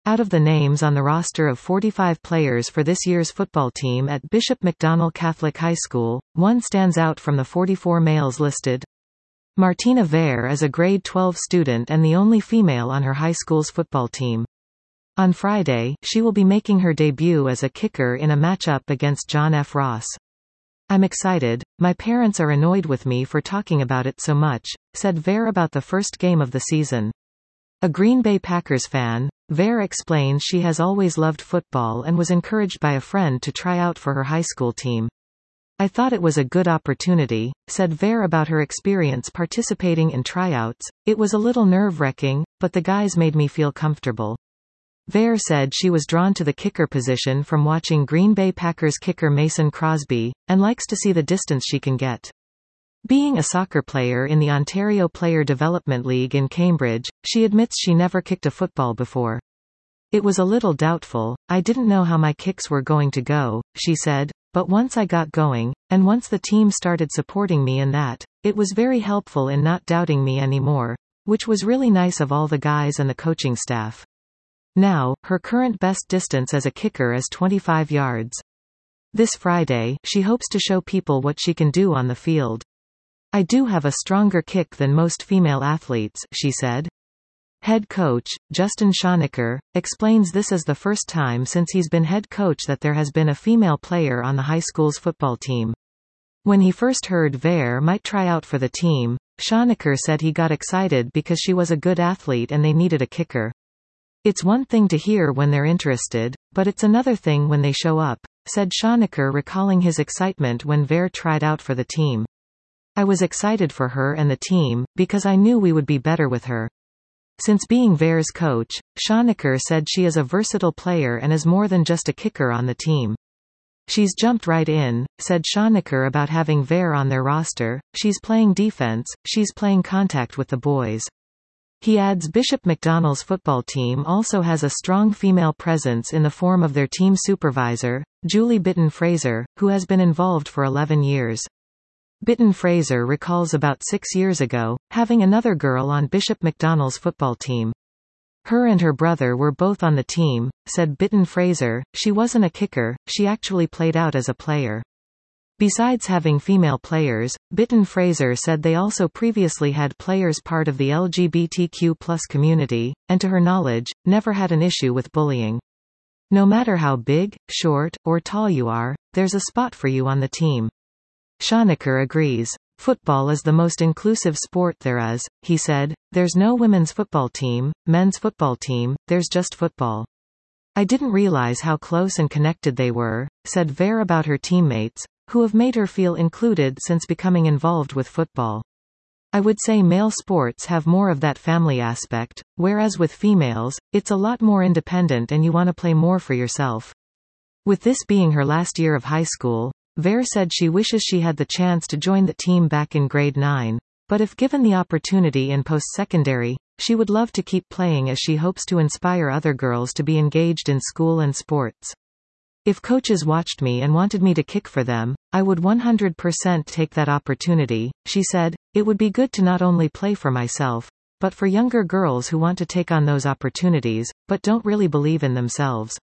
Out of the names on the roster of 45 players for this year's football team at Bishop McDonnell Catholic High School, one stands out from the 44 males listed. Martina Vare is a grade 12 student and the only female on her high school's football team. On Friday, she will be making her debut as a kicker in a matchup against John F. Ross. I'm excited. My parents are annoyed with me for talking about it so much, said Vare about the first game of the season. A Green Bay Packers fan, Vare explains she has always loved football and was encouraged by a friend to try out for her high school team. I thought it was a good opportunity, said Vare about her experience participating in tryouts. It was a little nerve-wracking, but the guys made me feel comfortable. Vare said she was drawn to the kicker position from watching Green Bay Packers kicker Mason Crosby, and likes to see the distance she can get. Being a soccer player in the Ontario Player Development League in Cambridge, she admits she never kicked a football before. It was a little doubtful, I didn't know how my kicks were going to go, she said, but once I got going, and once the team started supporting me in that, it was very helpful in not doubting me anymore, which was really nice of all the guys and the coaching staff. Now, her current best distance as a kicker is 25 yards. This Friday, she hopes to show people what she can do on the field. I do have a stronger kick than most female athletes, she said. Head coach, Justin Schoenecker, explains this is the first time since he's been head coach that there has been a female player on the high school's football team. When he first heard Vare might try out for the team, Schoenecker said he got excited because she was a good athlete and they needed a kicker. It's one thing to hear when they're interested, but it's another thing when they show up, said Schoenecker, recalling his excitement when Vare tried out for the team. I was excited for her and the team, because I knew we would be better with her. Since being Vare's coach, Schoenecker said she is a versatile player and is more than just a kicker on the team. She's jumped right in, said Schoenecker about having Vare on their roster. She's playing defense, she's playing contact with the boys. He adds Bishop McDonnell's football team also has a strong female presence in the form of their team supervisor, Julie Bitton-Fraser, who has been involved for 11 years. Bitton-Fraser recalls about 6 years ago, having another girl on Bishop McDonnell's football team. Her and her brother were both on the team, said Bitton-Fraser. She wasn't a kicker, she actually played out as a player. Besides having female players, Bitton-Fraser said they also previously had players part of the LGBTQ+ community, and to her knowledge, never had an issue with bullying. No matter how big, short, or tall you are, there's a spot for you on the team. Schoenecker agrees. Football is the most inclusive sport there is, he said. There's no women's football team, men's football team, there's just football. I didn't realize how close and connected they were, said Vare about her teammates, who have made her feel included since becoming involved with football. I would say male sports have more of that family aspect, whereas with females, it's a lot more independent and you want to play more for yourself. With this being her last year of high school, Vare said she wishes she had the chance to join the team back in grade 9, but if given the opportunity in post-secondary, she would love to keep playing as she hopes to inspire other girls to be engaged in school and sports. If coaches watched me and wanted me to kick for them, I would 100% take that opportunity, she said. It would be good to not only play for myself, but for younger girls who want to take on those opportunities, but don't really believe in themselves.